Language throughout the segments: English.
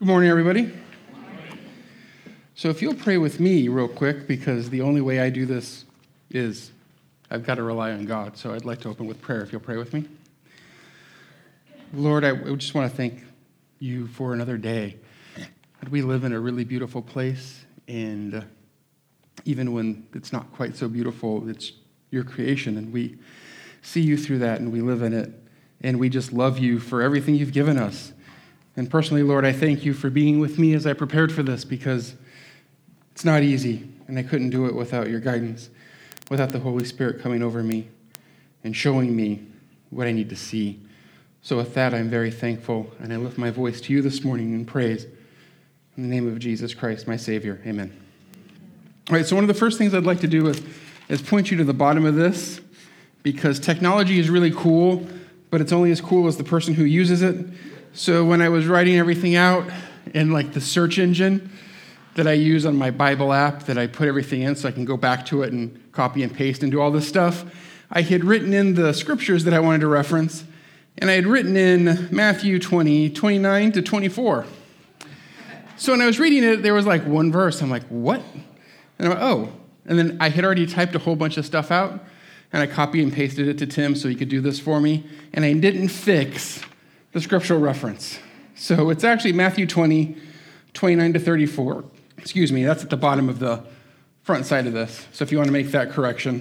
Good morning, everybody. So if you'll pray with me real quick, because the only way I do this is I've got to rely on God. So I'd like to open with prayer, if you'll pray with me. Lord, I just want to thank you for another day. We live in a really beautiful place, and even when it's not quite so beautiful, it's your creation, and we see you through that, and we live in it, and we just love you for everything you've given us. And personally, Lord, I thank you for being with me as I prepared for this, because it's not easy, and I couldn't do it without your guidance, without the Holy Spirit coming over me and showing me what I need to see. So with that, I'm very thankful, and I lift my voice to you this morning in praise. In the name of Jesus Christ, my Savior, amen. All right, so one of the first things I'd like to do is point you to the bottom of this, because technology is really cool, but it's only as cool as the person who uses it. So when I was writing everything out in like the search engine that I use on my Bible app that I put everything in so I can go back to it and copy and paste and do all this stuff, I had written in the scriptures that I wanted to reference, and I had written in Matthew 20, 29 to 24. So when I was reading it, there was like one verse. I'm like, what? And I'm like, oh. And then I had already typed a whole bunch of stuff out, and I copied and pasted it to Tim so he could do this for me, and I didn't fix the scriptural reference. So it's actually Matthew 20, 29 to 34. Excuse me, that's at the bottom of the front side of this. So if you want to make that correction,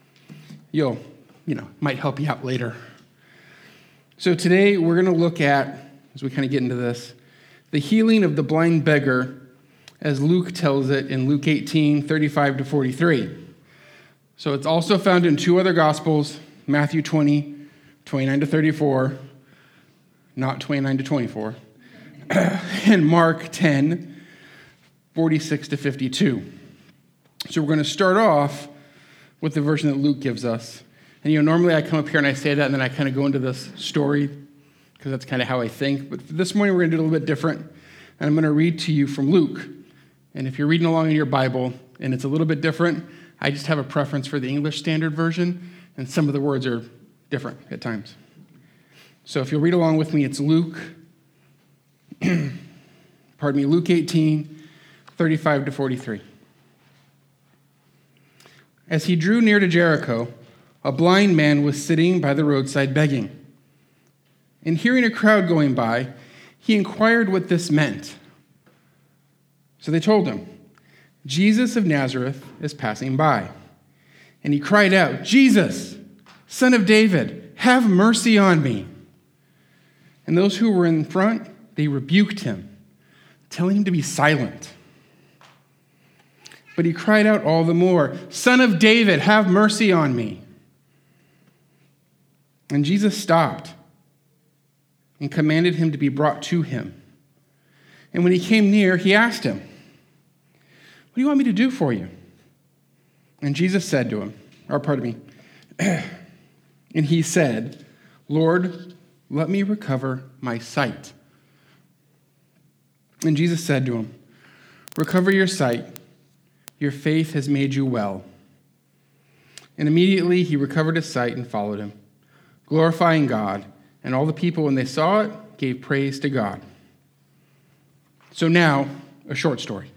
might help you out later. So today we're going to look at, as we kind of get into this, the healing of the blind beggar, as Luke tells it in Luke 18, 35 to 43. So it's also found in two other Gospels, Matthew 20, 29 to 34, not 29 to 24, and Mark 10, 46 to 52. So we're going to start off with the version that Luke gives us. And normally I come up here and I say that, and then I kind of go into this story, because that's kind of how I think. But this morning we're going to do a little bit different, and I'm going to read to you from Luke. And if you're reading along in your Bible and it's a little bit different, I just have a preference for the English Standard Version, and some of the words are different at times. So if you'll read along with me, it's Luke 18, 35 to 43. As he drew near to Jericho, a blind man was sitting by the roadside begging. And hearing a crowd going by, he inquired what this meant. So they told him, Jesus of Nazareth is passing by. And he cried out, Jesus, Son of David, have mercy on me. And those who were in front, they rebuked him, telling him to be silent. But he cried out all the more, Son of David, have mercy on me. And Jesus stopped and commanded him to be brought to him. And when he came near, he asked him, what do you want me to do for you? And Jesus said to him, and he said, Lord, let me recover my sight. And Jesus said to him, recover your sight. Your faith has made you well. And immediately he recovered his sight and followed him, glorifying God. And all the people, when they saw it, gave praise to God. So now, a short story.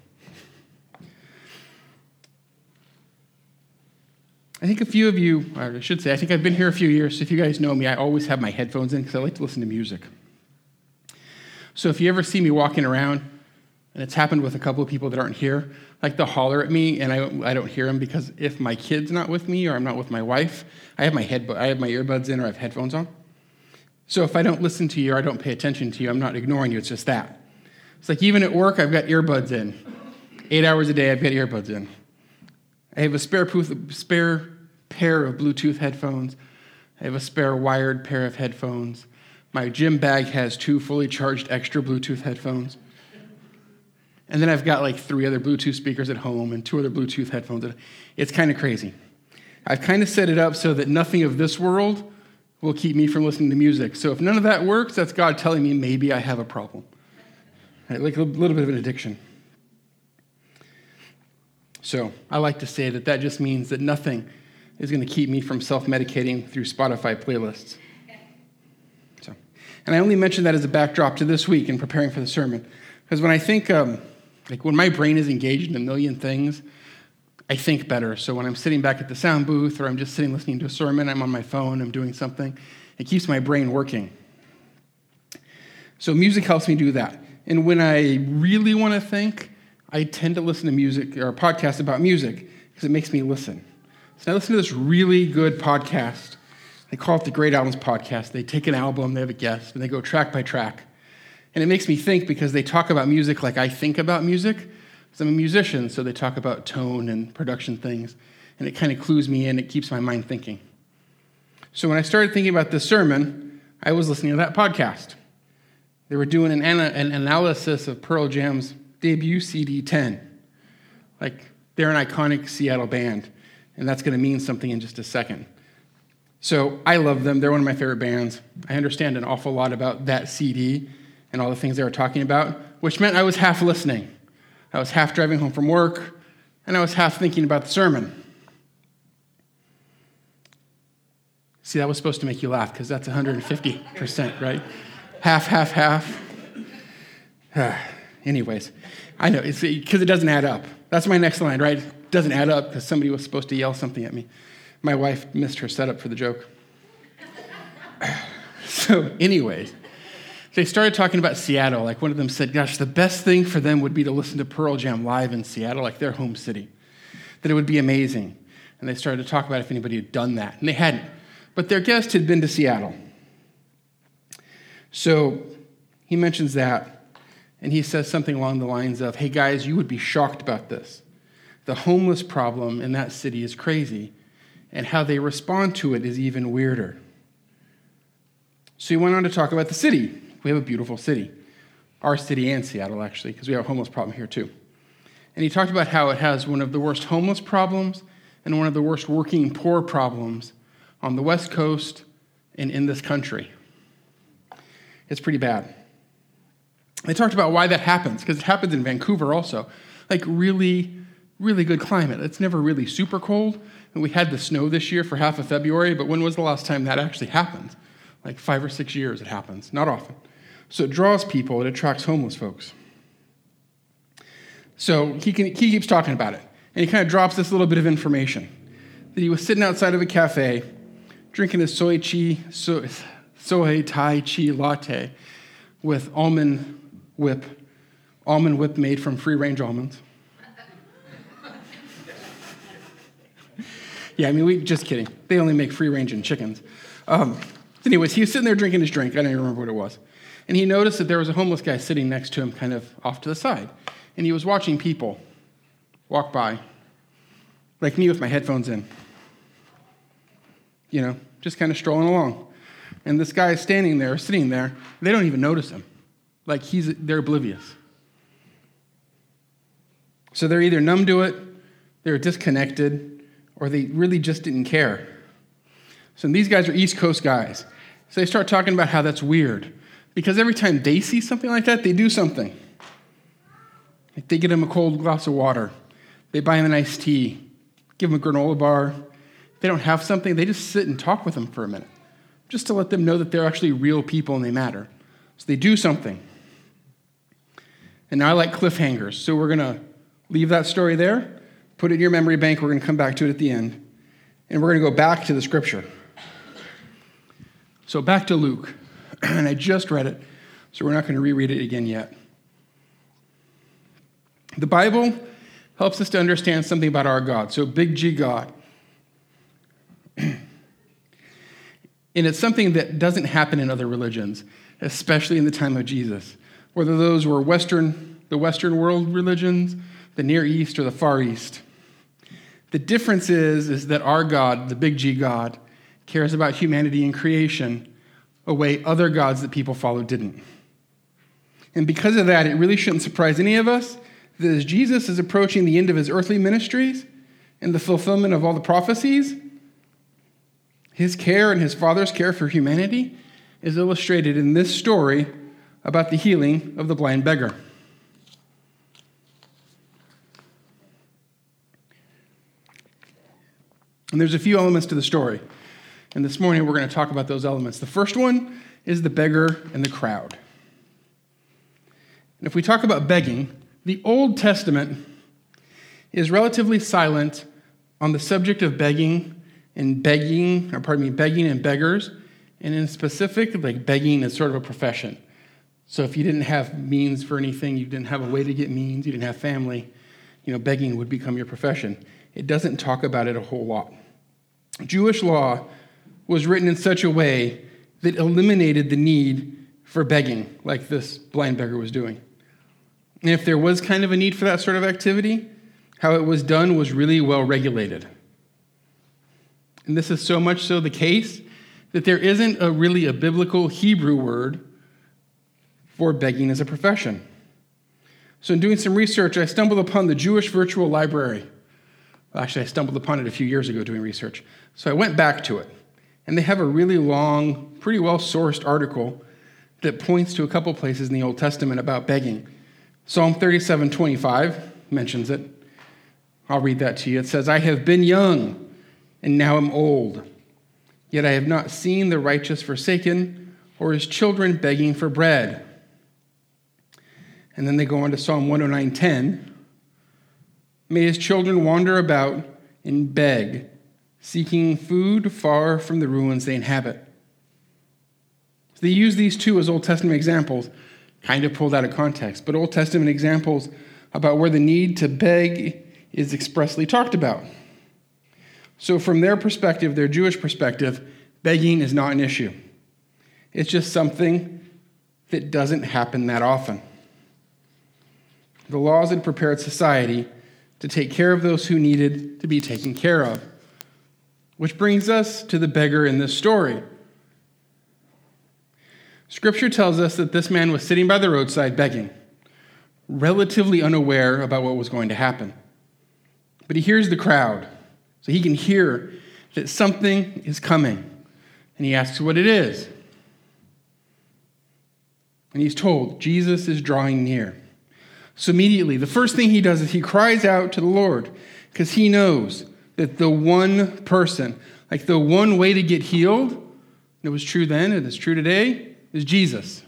I think a few of you, or I should say, I think I've been here a few years. So if you guys know me, I always have my headphones in because I like to listen to music. So if you ever see me walking around, and it's happened with a couple of people that aren't here, like they'll holler at me, and I don't hear them, because if my kid's not with me or I'm not with my wife, I have my earbuds in or I have headphones on. So if I don't listen to you or I don't pay attention to you, I'm not ignoring you. It's just that. It's like even at work, I've got earbuds in. 8 hours a day, I've got earbuds in. I have a spare pair of Bluetooth headphones. I have a spare wired pair of headphones. My gym bag has 2 fully charged extra Bluetooth headphones. And then I've got like 3 other Bluetooth speakers at home and 2 other Bluetooth headphones. It's kind of crazy. I've kind of set it up so that nothing of this world will keep me from listening to music. So if none of that works, that's God telling me maybe I have a problem. Right, like a little bit of an addiction. So I like to say that just means that nothing is going to keep me from self-medicating through Spotify playlists. And I only mention that as a backdrop to this week in preparing for the sermon, Because when I think, when my brain is engaged in a million things, I think better. So when I'm sitting back at the sound booth or I'm just sitting listening to a sermon, I'm on my phone, I'm doing something, it keeps my brain working. So music helps me do that. And when I really want to think, I tend to listen to music or podcasts about music because it makes me listen. So I listen to this really good podcast. They call it the Great Albums Podcast. They take an album, they have a guest, and they go track by track. And it makes me think because they talk about music like I think about music. Because I'm a musician, so they talk about tone and production things. And it kind of clues me in. It keeps my mind thinking. So when I started thinking about this sermon, I was listening to that podcast. They were doing an analysis of Pearl Jam's debut CD 10. Like, they're an iconic Seattle band, and that's going to mean something in just a second. So I love them. They're one of my favorite bands. I understand an awful lot about that CD and all the things they were talking about, which meant I was half listening. I was half driving home from work, and I was half thinking about the sermon. See, that was supposed to make you laugh, because that's 150%, right? Half. Anyways, I know, it's because it doesn't add up. That's my next line, right? It doesn't add up because somebody was supposed to yell something at me. My wife missed her setup for the joke. So anyways, they started talking about Seattle. Like one of them said, gosh, the best thing for them would be to listen to Pearl Jam live in Seattle, like their home city. That it would be amazing. And they started to talk about if anybody had done that. And they hadn't. But their guest had been to Seattle. So he mentions that, and he says something along the lines of, hey guys, you would be shocked about this. The homeless problem in that city is crazy, and how they respond to it is even weirder. So he went on to talk about the city. We have a beautiful city. Our city and Seattle, actually, because we have a homeless problem here too. And he talked about how it has one of the worst homeless problems and one of the worst working poor problems on the West Coast and in this country. It's pretty bad. They talked about why that happens, because it happens in Vancouver also. Like really, really good climate. It's never really super cold. And we had the snow this year for half of February, but when was the last time that actually happened? Like 5 or 6 years it happens, not often. So it draws people, it attracts homeless folks. So he keeps talking about it, and he kind of drops this little bit of information, that he was sitting outside of a cafe, drinking a soy Thai Chi latte with almond whip made from free-range almonds. Yeah, I mean, just kidding. They only make free-range in chickens. Anyways, he was sitting there drinking his drink. I don't even remember what it was. And he noticed that there was a homeless guy sitting next to him kind of off to the side. And he was watching people walk by, like me with my headphones in. You know, just kind of strolling along. And this guy is standing there, sitting there. They don't even notice him. Like they're oblivious. So they're either numb to it, they're disconnected, or they really just didn't care. So these guys are East Coast guys. So they start talking about how that's weird. Because every time they see something like that, they do something. Like they get them a cold glass of water. They buy them an iced tea. Give them a granola bar. If they don't have something, they just sit and talk with them for a minute. Just to let them know that they're actually real people and they matter. So they do something. And now I like cliffhangers. So we're going to leave that story there, put it in your memory bank. We're going to come back to it at the end. And we're going to go back to the scripture. So back to Luke. And I just read it, so we're not going to reread it again yet. The Bible helps us to understand something about our God. So big G God. And it's something that doesn't happen in other religions, especially in the time of Jesus. Whether those were the Western world religions, the Near East, or the Far East. The difference is that our God, the big G God, cares about humanity and creation a way other gods that people follow didn't. And because of that, it really shouldn't surprise any of us that as Jesus is approaching the end of his earthly ministries and the fulfillment of all the prophecies, his care and his Father's care for humanity is illustrated in this story about the healing of the blind beggar. And there's a few elements to the story. And this morning we're going to talk about those elements. The first one is the beggar and the crowd. And if we talk about begging, the Old Testament is relatively silent on the subject of begging and beggars, and in specific, like begging is sort of a profession. So if you didn't have means for anything, you didn't have a way to get means, you didn't have family, begging would become your profession. It doesn't talk about it a whole lot. Jewish law was written in such a way that eliminated the need for begging, like this blind beggar was doing. And if there was kind of a need for that sort of activity, how it was done was really well regulated. And this is so much so the case that there isn't really a biblical Hebrew word for begging as a profession. So in doing some research, I stumbled upon the Jewish Virtual Library. Well, actually, I stumbled upon it a few years ago doing research. So I went back to it. And they have a really long, pretty well-sourced article that points to a couple places in the Old Testament about begging. Psalm 37:25 mentions it. I'll read that to you. It says, "I have been young, and now am old. Yet I have not seen the righteous forsaken, or his children begging for bread." And then they go on to Psalm 109:10. "May his children wander about and beg, seeking food far from the ruins they inhabit." So they use these two as Old Testament examples, kind of pulled out of context, but Old Testament examples about where the need to beg is expressly talked about. So from their perspective, their Jewish perspective, begging is not an issue. It's just something that doesn't happen that often. The laws had prepared society to take care of those who needed to be taken care of. Which brings us to the beggar in this story. Scripture tells us that this man was sitting by the roadside begging, relatively unaware about what was going to happen. But he hears the crowd, so he can hear that something is coming, and he asks what it is. And he's told, Jesus is drawing near. So immediately, the first thing he does is he cries out to the Lord, because he knows that the one person, like the one way to get healed, and it was true then, and it's true today, is Jesus.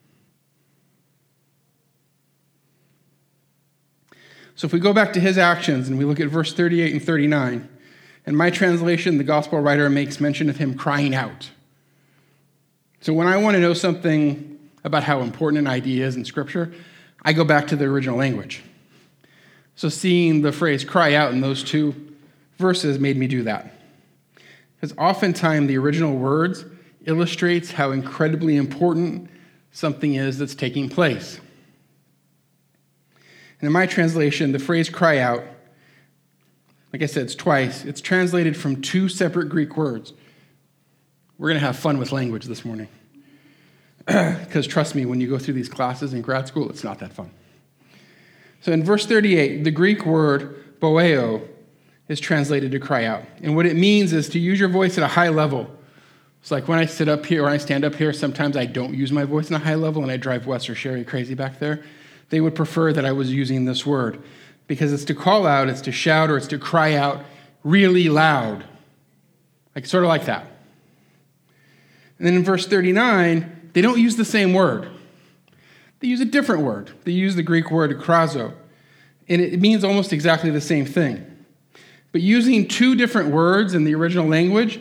So if we go back to his actions and we look at verse 38 and 39, in my translation, the gospel writer makes mention of him crying out. So when I want to know something about how important an idea is in Scripture, I go back to the original language. So seeing the phrase cry out in those two verses made me do that. Because oftentimes the original words illustrates how incredibly important something is that's taking place. And in my translation, the phrase cry out, like I said, it's twice. It's translated from two separate Greek words. We're going to have fun with language this morning. Because trust me, when you go through these classes in grad school, it's not that fun. So in verse 38, the Greek word boeo is translated to cry out. And what it means is to use your voice at a high level. It's like when I sit up here or I stand up here, sometimes I don't use my voice in a high level and I drive Wes or Sherry crazy back there. They would prefer that I was using this word because it's to call out, it's to shout, or it's to cry out really loud. Sort of like that. And then in verse 39, they don't use the same word. They use a different word. They use the Greek word krazo, and it means almost exactly the same thing. But using two different words in the original language,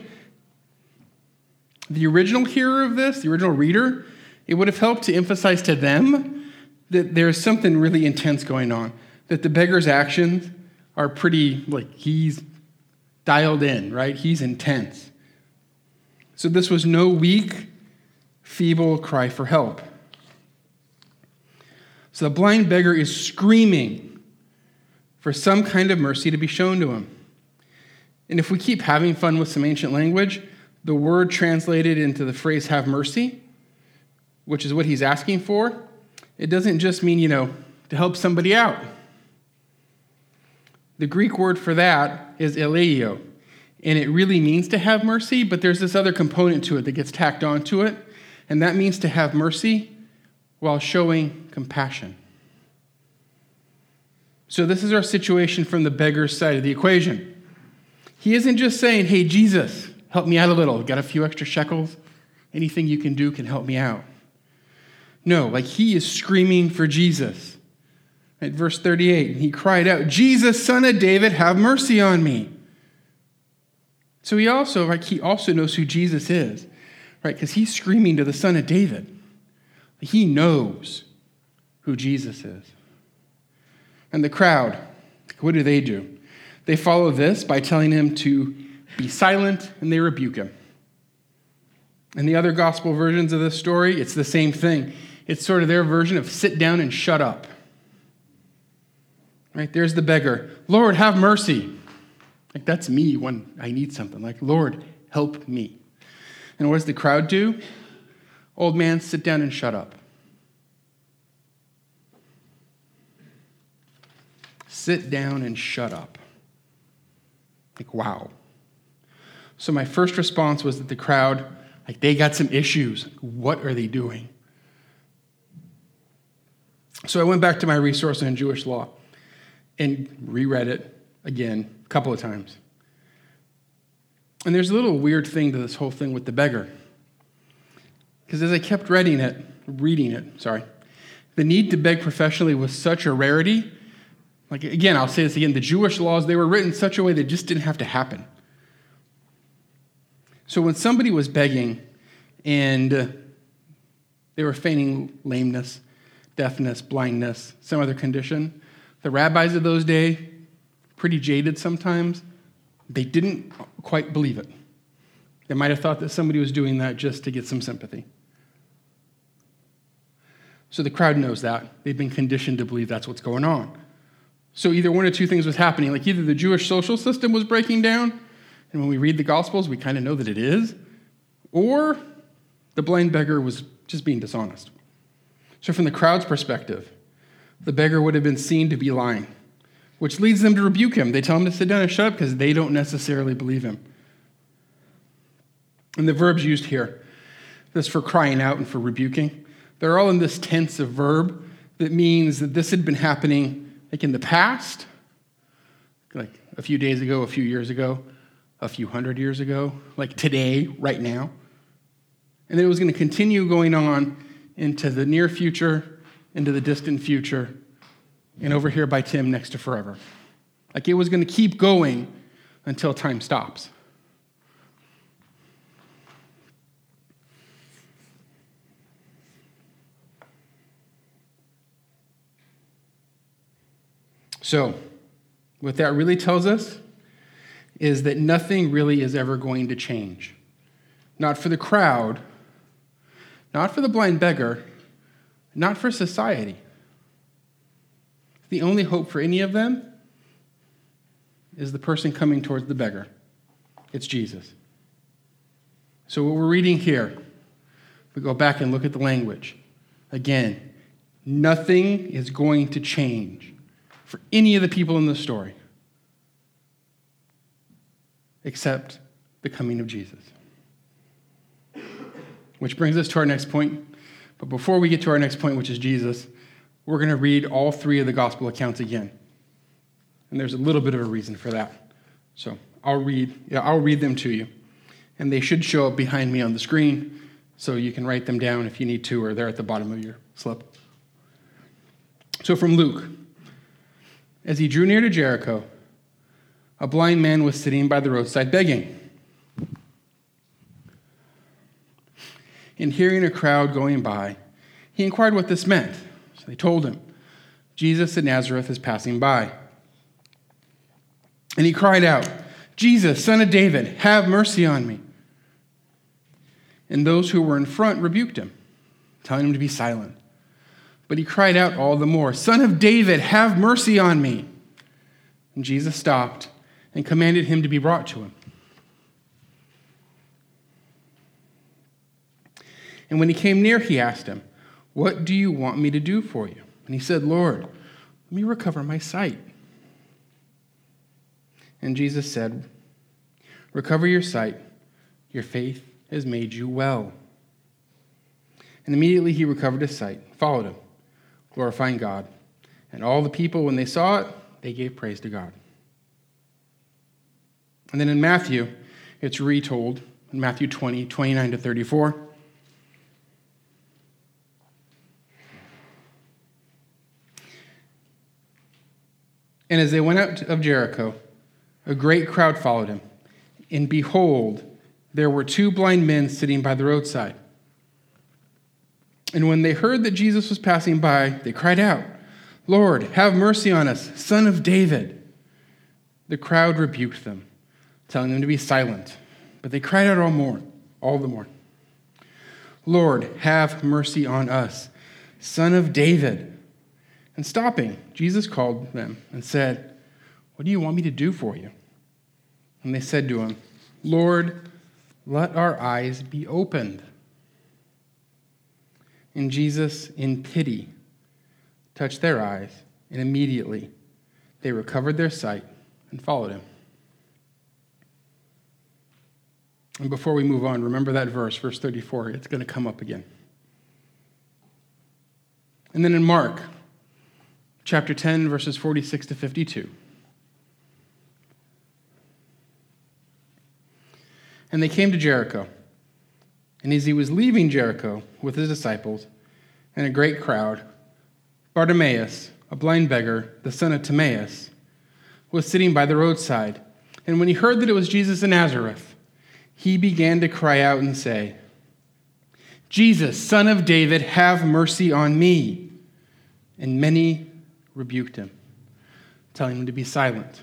the original hearer of this, the original reader, it would have helped to emphasize to them that there's something really intense going on, that the beggar's actions are pretty, he's dialed in, right? He's intense. So this was no weak, feeble cry for help. So the blind beggar is screaming for some kind of mercy to be shown to him. And if we keep having fun with some ancient language, the word translated into the phrase have mercy, which is what he's asking for, it doesn't just mean, to help somebody out. The Greek word for that is eleio, and it really means to have mercy, but there's this other component to it that gets tacked onto it, and that means to have mercy while showing compassion. So this is our situation from the beggar's side of the equation. He isn't just saying, hey, Jesus, help me out a little. Got a few extra shekels? Anything you can do can help me out. No, like he is screaming for Jesus. Right, verse 38, he cried out, "Jesus, Son of David, have mercy on me." So he also knows who Jesus is, right? Because he's screaming to the Son of David. He knows who Jesus is. And the crowd, what do? They follow this by telling him to be silent, and they rebuke him. In the other gospel versions of this story, it's the same thing. It's sort of their version of sit down and shut up. Right, there's the beggar. "Lord, have mercy." Like, that's me when I need something. Like, "Lord, help me." And what does the crowd do? "Old man, sit down and shut up." Sit down and shut up. Like, wow. So my first response was that the crowd, like, they got some issues. What are they doing? So I went back to my resource on Jewish law and reread it again a couple of times. And there's a little weird thing to this whole thing with the beggar. Because as I kept reading it, the need to beg professionally was such a rarity. Like, again, I'll say this again, the Jewish laws, they were written in such a way that it just didn't have to happen. So when somebody was begging and they were feigning lameness, deafness, blindness, some other condition, the rabbis of those days, pretty jaded sometimes, they didn't quite believe it. They might have thought that somebody was doing that just to get some sympathy. So the crowd knows that. They've been conditioned to believe that's what's going on. So either one or two things was happening. Like, either the Jewish social system was breaking down, and when we read the Gospels, we kind of know that it is, or the blind beggar was just being dishonest. So from the crowd's perspective, the beggar would have been seen to be lying, which leads them to rebuke him. They tell him to sit down and shut up because they don't necessarily believe him. And the verbs used here, this for crying out and for rebuking, they're all in this tense of verb that means that this had been happening like in the past, like a few days ago, a few years ago, a few hundred years ago, like today, right now. And then it was going to continue going on into the near future, into the distant future, and over here by Tim next to forever. Like, it was going to keep going until time stops. So, what that really tells us is that nothing really is ever going to change. Not for the crowd, not for the blind beggar, not for society. The only hope for any of them is the person coming towards the beggar. It's Jesus. So what we're reading here, we go back and look at the language. Again, nothing is going to change for any of the people in the story except the coming of Jesus. Which brings us to our next point. But before we get to our next point, which is Jesus, we're going to read all three of the gospel accounts again. And there's a little bit of a reason for that. So I'll read them to you. And they should show up behind me on the screen, so you can write them down if you need to, or they're at the bottom of your slip. So from Luke, as he drew near to Jericho, a blind man was sitting by the roadside begging. And hearing a crowd going by, he inquired what this meant. So they told him, "Jesus of Nazareth is passing by." And he cried out, "Jesus, Son of David, have mercy on me." And those who were in front rebuked him, telling him to be silent. But he cried out all the more, "Son of David, have mercy on me." And Jesus stopped and commanded him to be brought to him. And when he came near, he asked him, "What do you want me to do for you?" And he said, "Lord, let me recover my sight." And Jesus said, "Recover your sight. Your faith has made you well." And immediately he recovered his sight, followed him, glorifying God. And all the people, when they saw it, they gave praise to God. And then in Matthew, it's retold in Matthew 20, 29 to 34. And as they went out of Jericho, a great crowd followed him. And behold, there were two blind men sitting by the roadside. And when they heard that Jesus was passing by, they cried out, "Lord, have mercy on us, Son of David." The crowd rebuked them, telling them to be silent. But they cried out all the more, "Lord, have mercy on us, Son of David." And stopping, Jesus called them and said, "What do you want me to do for you?" And they said to him, "Lord, let our eyes be opened." And Jesus, in pity, touched their eyes, and immediately they recovered their sight and followed him. And before we move on, remember that verse 34. It's going to come up again. And then in Mark, chapter 10, verses 46 to 52. And they came to Jericho. And as he was leaving Jericho with his disciples and a great crowd, Bartimaeus, a blind beggar, the son of Timaeus, was sitting by the roadside. And when he heard that it was Jesus of Nazareth, he began to cry out and say, "Jesus, Son of David, have mercy on me." And many rebuked him, telling him to be silent.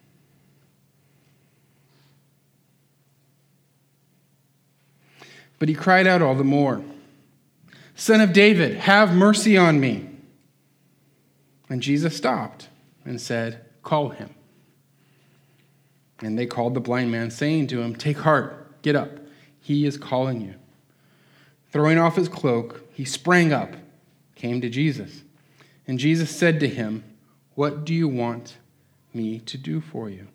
But he cried out all the more, "Son of David, have mercy on me." And Jesus stopped and said, "Call him." And they called the blind man, saying to him, "Take heart, get up, he is calling you." Throwing off his cloak, he sprang up, came to Jesus. And Jesus said to him, "What do you want me to do for you?"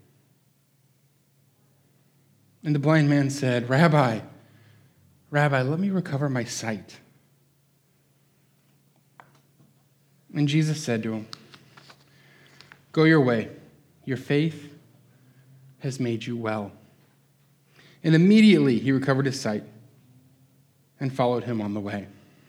And the blind man said, Rabbi, let me recover my sight." And Jesus said to him, "Go your way, your faith has made you well." And immediately he recovered his sight and followed him on the way.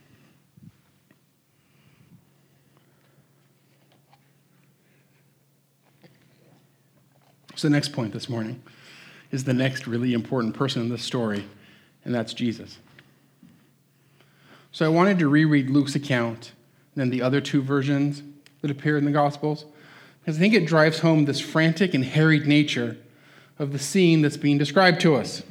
So the next point this morning is the next really important person in this story, and that's Jesus. So I wanted to reread Luke's account and then the other two versions that appear in the Gospels, because I think it drives home this frantic and harried nature of the scene that's being described to us.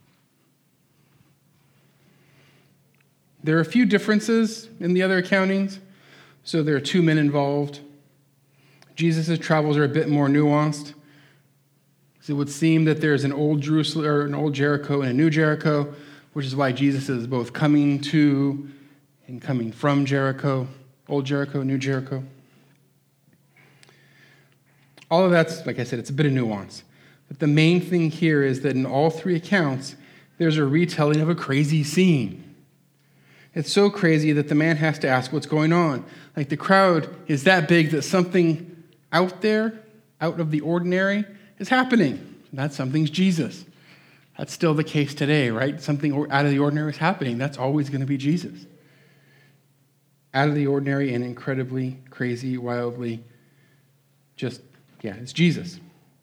There are a few differences in the other accountings. So there are two men involved. Jesus' travels are a bit more nuanced. So it would seem that there's an old Jerusalem, or an old Jericho and a new Jericho, which is why Jesus is both coming to and coming from Jericho, old Jericho, new Jericho. All of that's, like I said, it's a bit of nuance. But the main thing here is that in all three accounts, there's a retelling of a crazy scene. It's so crazy that the man has to ask what's going on. Like, the crowd is that big that something out there, out of the ordinary, is happening. That something's Jesus. That's still the case today, right? Something out of the ordinary is happening. That's always going to be Jesus. Out of the ordinary and incredibly crazy, wildly, it's Jesus.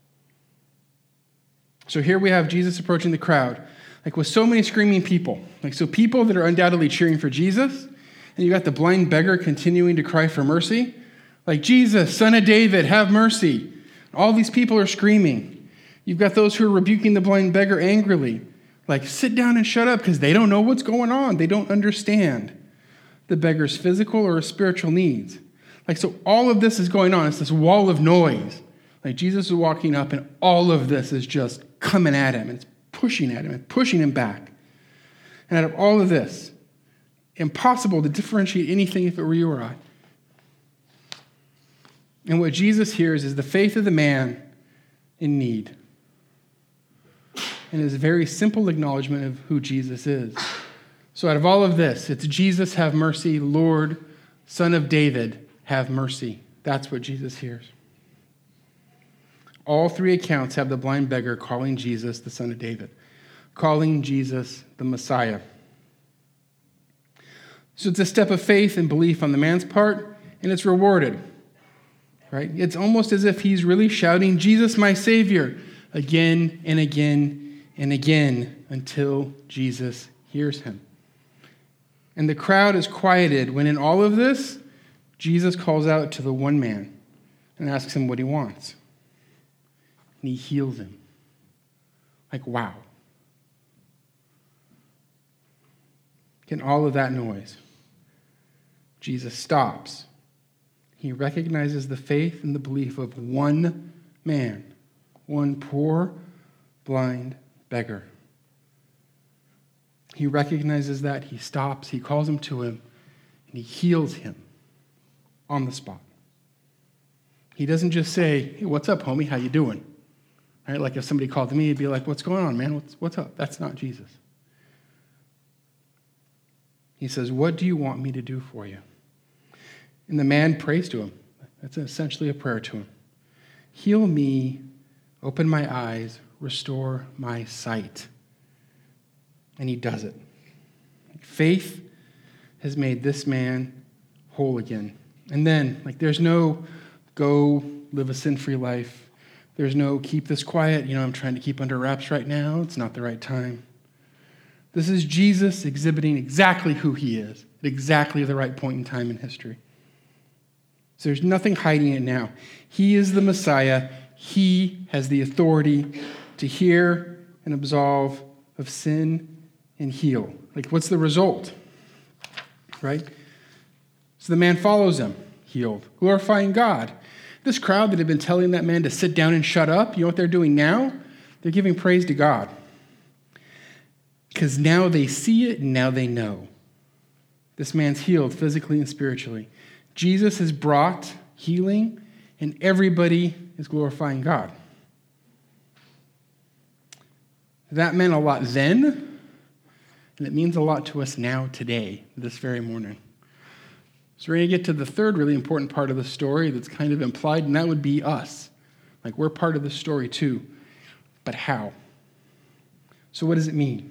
So here we have Jesus approaching the crowd, like with so many screaming people. Like, so people that are undoubtedly cheering for Jesus, and you got the blind beggar continuing to cry for mercy. Like, "Jesus, Son of David, have mercy." All these people are screaming. You've got those who are rebuking the blind beggar angrily. Like, sit down and shut up, because they don't know what's going on. They don't understand the beggar's physical or spiritual needs. Like, so all of this is going on. It's this wall of noise. Like, Jesus is walking up, and all of this is just coming at him. It's pushing at him and pushing him back. And out of all of this, impossible to differentiate anything if it were you or I. And what Jesus hears is the faith of the man in need, and his very simple acknowledgement of who Jesus is. So out of all of this, it's Jesus, have mercy, Lord, Son of David, have mercy. That's what Jesus hears. All three accounts have the blind beggar calling Jesus the Son of David, calling Jesus the Messiah. So it's a step of faith and belief on the man's part, and it's rewarded. right? It's almost as if he's really shouting, Jesus, my Savior, again and again and again until Jesus hears him. And the crowd is quieted when in all of this, Jesus calls out to the one man and asks him what he wants. And he heals him. Like, wow. In all of that noise, Jesus stops. He recognizes the faith and the belief of one man, one poor, blind beggar. He recognizes that, he stops, he calls him to him, and he heals him on the spot. He doesn't just say, hey, what's up, homie? How you doing? Right? Like if somebody called to me, he'd be like, what's going on, man? What's up? That's not Jesus. He says, what do you want me to do for you? And the man prays to him. That's essentially a prayer to him. Heal me, open my eyes, restore my sight. And he does it. Faith has made this man whole again. And then, there's no go live a sin-free life. There's no keep this quiet. I'm trying to keep under wraps right now. It's not the right time. This is Jesus exhibiting exactly who he is at exactly the right point in time in history. So there's nothing hiding it now. He is the Messiah. He has the authority to hear and absolve of sin and heal. What's the result? Right? So the man follows him, healed, glorifying God. This crowd that had been telling that man to sit down and shut up, you know what they're doing now? They're giving praise to God. Because now they see it and now they know. This man's healed physically and spiritually. Jesus has brought healing and everybody is glorifying God. That meant a lot then, and it means a lot to us now, today, this very morning. So we're going to get to the third really important part of the story that's kind of implied, and that would be us. We're part of the story too. But how? So what does it mean?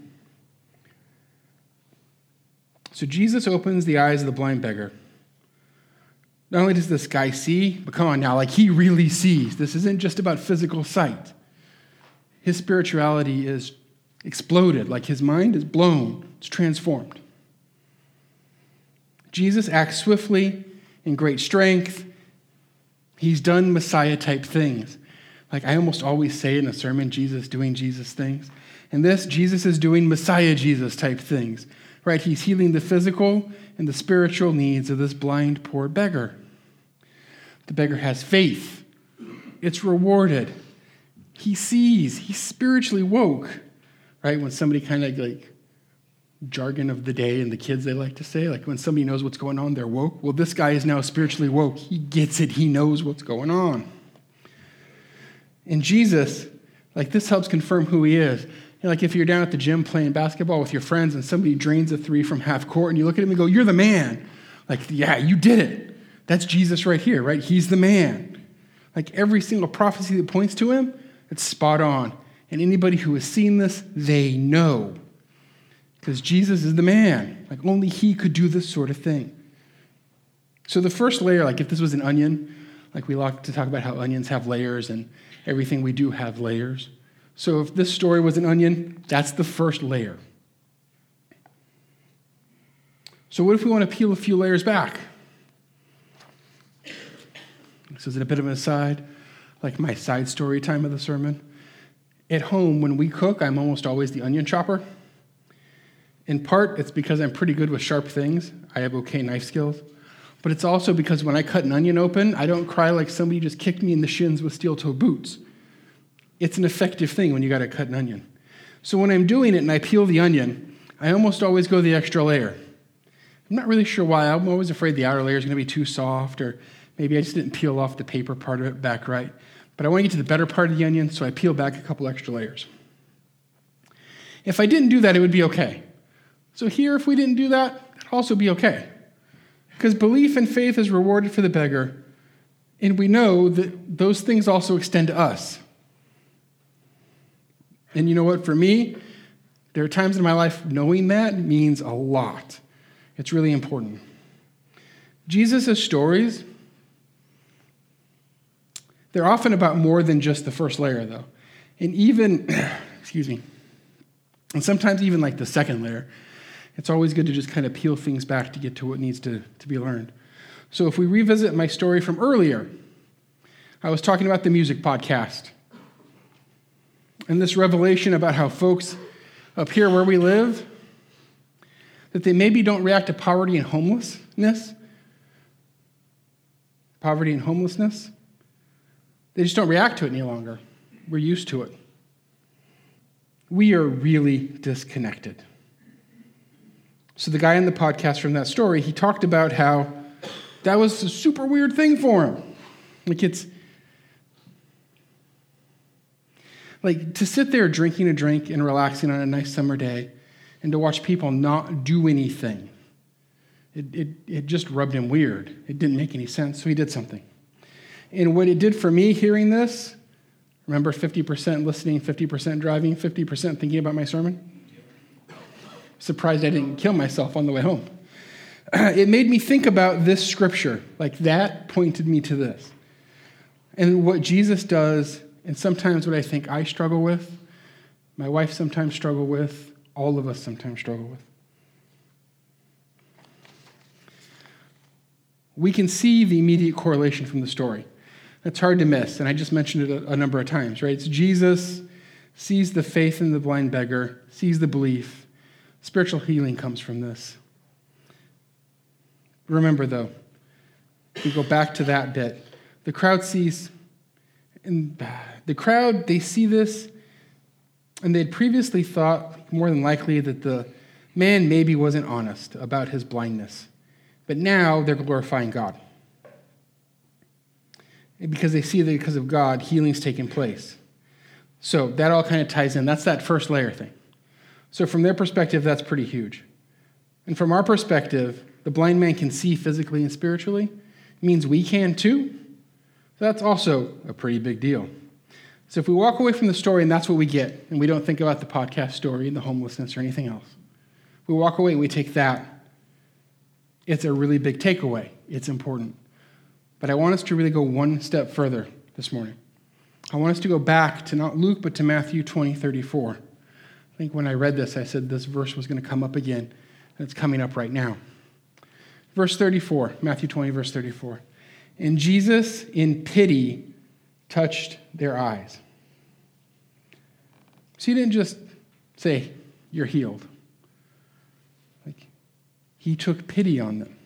So Jesus opens the eyes of the blind beggar. Not only does this guy see, but come on now, he really sees. This isn't just about physical sight. His spirituality is exploded, his mind is blown, it's transformed. Jesus acts swiftly, in great strength. He's done Messiah-type things. I almost always say in a sermon, Jesus doing Jesus things. In this, Jesus is doing Messiah Jesus-type things. Right? He's healing the physical and the spiritual needs of this blind, poor beggar. The beggar has faith. It's rewarded. He sees. He's spiritually woke. Right? When somebody kind of jargon of the day and the kids, they like to say, when somebody knows what's going on, they're woke. Well, this guy is now spiritually woke. He gets it. He knows what's going on. And Jesus, this helps confirm who he is. If you're down at the gym playing basketball with your friends and somebody drains a three from half court and you look at him and go, you're the man. Yeah, you did it. That's Jesus right here, right? He's the man. Every single prophecy that points to him, it's spot on. And anybody who has seen this, they know. Because Jesus is the man. Only he could do this sort of thing. So the first layer, if this was an onion, we like to talk about how onions have layers and everything we do have layers. So if this story was an onion, that's the first layer. So what if we want to peel a few layers back? This is a bit of an aside, my side story time of the sermon. At home, when we cook, I'm almost always the onion chopper. In part, it's because I'm pretty good with sharp things. I have okay knife skills. But it's also because when I cut an onion open, I don't cry like somebody just kicked me in the shins with steel-toe boots. It's an effective thing when you got to cut an onion. So when I'm doing it and I peel the onion, I almost always go the extra layer. I'm not really sure why. I'm always afraid the outer layer is going to be too soft, or maybe I just didn't peel off the paper part of it back right. But I want to get to the better part of the onion, so I peel back a couple extra layers. If I didn't do that, it would be okay. So here, if we didn't do that, it'd also be okay. Because belief and faith is rewarded for the beggar, and we know that those things also extend to us. And you know what? For me, there are times in my life knowing that means a lot. It's really important. Jesus' stories They're often about more than just the first layer, though. And even, excuse me, and sometimes even like the second layer. It's always good to just kind of peel things back to get to what needs to be learned. So if we revisit my story from earlier, I was talking about the music podcast. And this revelation about how folks up here where we live, that they maybe don't react to poverty and homelessness. Poverty and homelessness. They just don't react to it any longer. We're used to it. We are really disconnected. So the guy in the podcast from that story, he talked about how that was a super weird thing for him. Like to sit there drinking a drink and relaxing on a nice summer day and to watch people not do anything. It just rubbed him weird. It didn't make any sense, so he did something. And what it did for me hearing this, remember 50% listening, 50% driving, 50% thinking about my sermon? Surprised I didn't kill myself on the way home. It made me think about this scripture. Like that pointed me to this. And what Jesus does, and sometimes what I think I struggle with, my wife sometimes struggle with, all of us sometimes struggle with. We can see the immediate correlation from the story. That's hard to miss, and I just mentioned it a number of times, right? It's Jesus sees the faith in the blind beggar, sees the belief. Spiritual healing comes from this. Remember, though, we go back to that bit. The crowd sees, and they see this, and they'd previously thought, more than likely, that the man maybe wasn't honest about his blindness. But now they're glorifying God. And because they see that because of God, healing's taking place. So that all kind of ties in. That's that first layer thing. So from their perspective, that's pretty huge. And from our perspective, the blind man can see physically and spiritually. It means we can too. So that's also a pretty big deal. So if we walk away from the story and that's what we get, and we don't think about the podcast story and the homelessness or anything else, we walk away and we take that, it's a really big takeaway. It's important. But I want us to really go one step further this morning. I want us to go back to not Luke, but to Matthew 20:34. I think when I read this, I said this verse was going to come up again, and it's coming up right now. Verse 34, Matthew 20, verse 34. And Jesus, in pity, touched their eyes. So he didn't just say, you're healed. He took pity on them.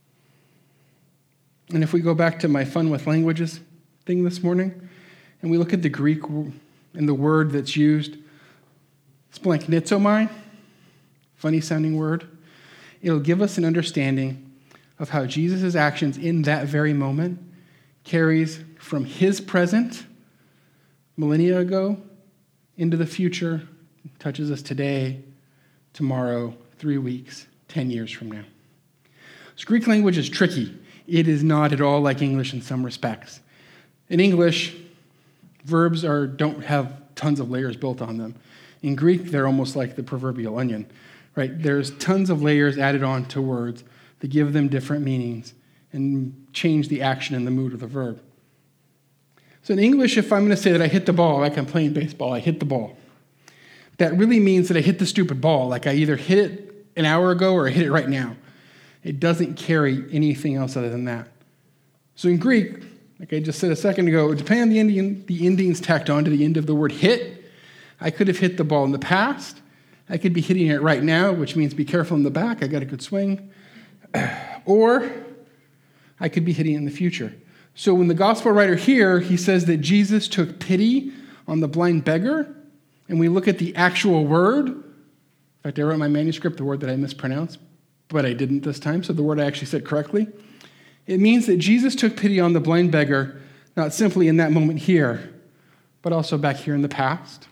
And if we go back to my fun with languages thing this morning, and we look at the Greek and the word that's used, splanchnizomai, funny sounding word, it'll give us an understanding of how Jesus' actions in that very moment carries from his present, millennia ago, into the future, touches us today, tomorrow, 3 weeks, 10 years from now. So Greek language is tricky. It is not at all like English in some respects. In English, verbs don't have tons of layers built on them. In Greek, they're almost like the proverbial onion, right? There's tons of layers added on to words that give them different meanings and change the action and the mood of the verb. So in English, if I'm going to say that I hit the ball, like I'm playing baseball, I hit the ball, that really means that I hit the stupid ball, like I either hit it an hour ago or I hit it right now. It doesn't carry anything else other than that. So in Greek, like I just said a second ago, depending on the endings tacked on to the end of the word hit, I could have hit the ball in the past. I could be hitting it right now, which means be careful in the back. I got a good swing. Or I could be hitting it in the future. So when the gospel writer here, he says that Jesus took pity on the blind beggar, and we look at the actual word. In fact, I wrote in my manuscript the word that I mispronounced, but I didn't this time, so the word I actually said correctly. It means that Jesus took pity on the blind beggar, not simply in that moment here, but also back here in the past.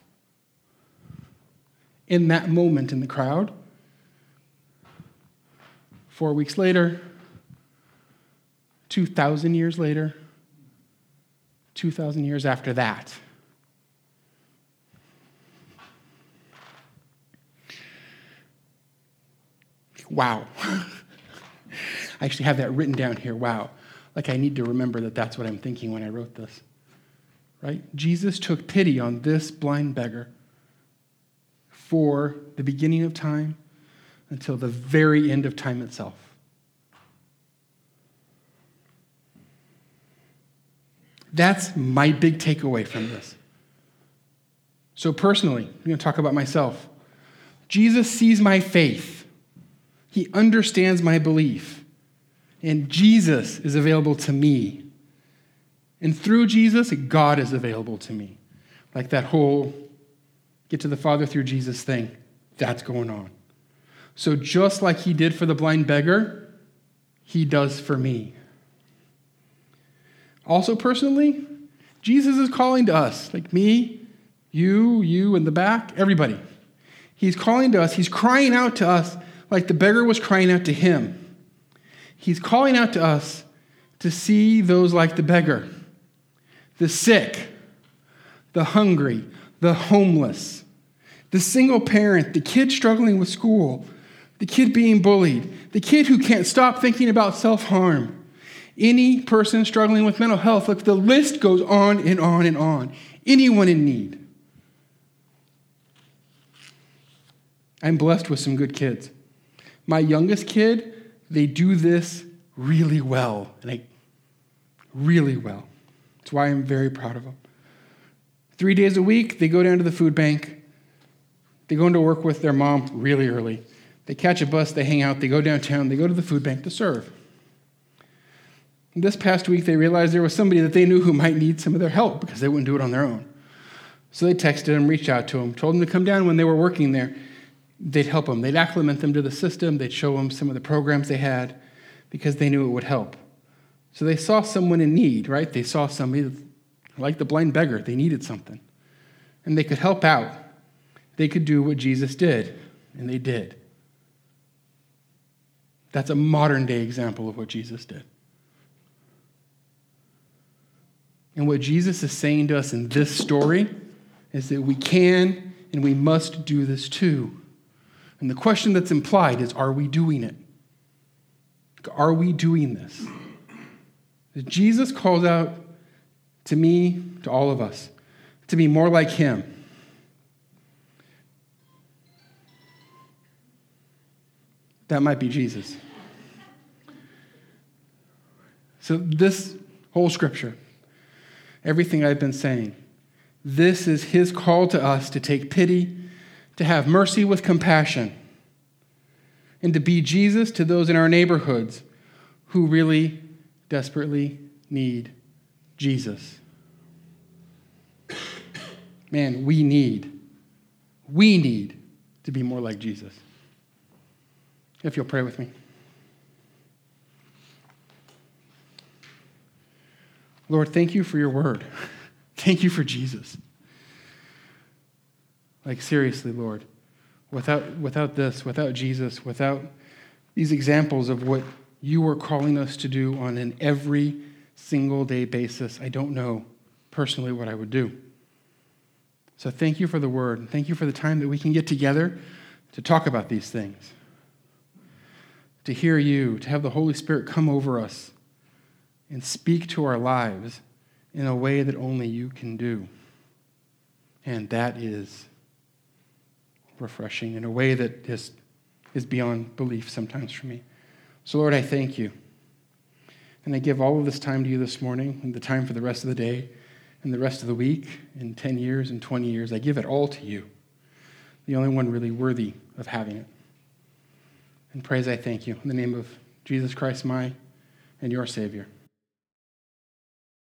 In that moment in the crowd. 4 weeks later, 2,000 years later, 2,000 years after that. Wow. I actually have that written down here, wow. Like I need to remember that that's what I'm thinking when I wrote this. right? Jesus took pity on this blind beggar for the beginning of time until the very end of time itself. That's my big takeaway from this. So personally, I'm going to talk about myself. Jesus sees my faith. He understands my belief. And Jesus is available to me. And through Jesus, God is available to me. Like that whole get to the Father through Jesus thing. That's going on. So just like he did for the blind beggar, he does for me. Also personally, Jesus is calling to us, like me, you in the back, everybody. He's calling to us. He's crying out to us like the beggar was crying out to him. He's calling out to us to see those like the beggar, the sick, the hungry, the homeless, the single parent, the kid struggling with school, the kid being bullied, the kid who can't stop thinking about self-harm, any person struggling with mental health. Look, the list goes on and on and on. Anyone in need. I'm blessed with some good kids. My youngest kid, they do this really well. Really well. That's why I'm very proud of them. 3 days a week, they go down to the food bank. They go into work with their mom really early. They catch a bus, they hang out, they go downtown, they go to the food bank to serve. And this past week, they realized there was somebody that they knew who might need some of their help because they wouldn't do it on their own. So they texted him, reached out to him, told him to come down when they were working there. They'd help them. They'd acclimate them to the system. They'd show them some of the programs they had because they knew it would help. So they saw someone in need, right? They saw somebody like the blind beggar. They needed something. And they could help out. They could do what Jesus did, and they did. That's a modern-day example of what Jesus did. And what Jesus is saying to us in this story is that we can and we must do this too. And the question that's implied is, are we doing it? Are we doing this? Jesus calls out to me, to all of us, to be more like him. That might be Jesus. So this whole scripture, everything I've been saying, this is his call to us to take pity, to have mercy with compassion, and to be Jesus to those in our neighborhoods who really desperately need Jesus. Man, we need to be more like Jesus. If you'll pray with me. Lord, thank you for your word. Thank you for Jesus. Like, seriously, Lord, without this, without Jesus, without these examples of what you were calling us to do on an every single day basis, I don't know personally what I would do. So thank you for the word, and thank you for the time that we can get together to talk about these things, to hear you, to have the Holy Spirit come over us and speak to our lives in a way that only you can do. And that is refreshing in a way that is beyond belief sometimes for me. So, Lord, I thank you. And I give all of this time to you this morning, and the time for the rest of the day, and the rest of the week, and 10 years and 20 years. I give it all to you, the only one really worthy of having it. And praise, I thank you. In the name of Jesus Christ, my and your Savior.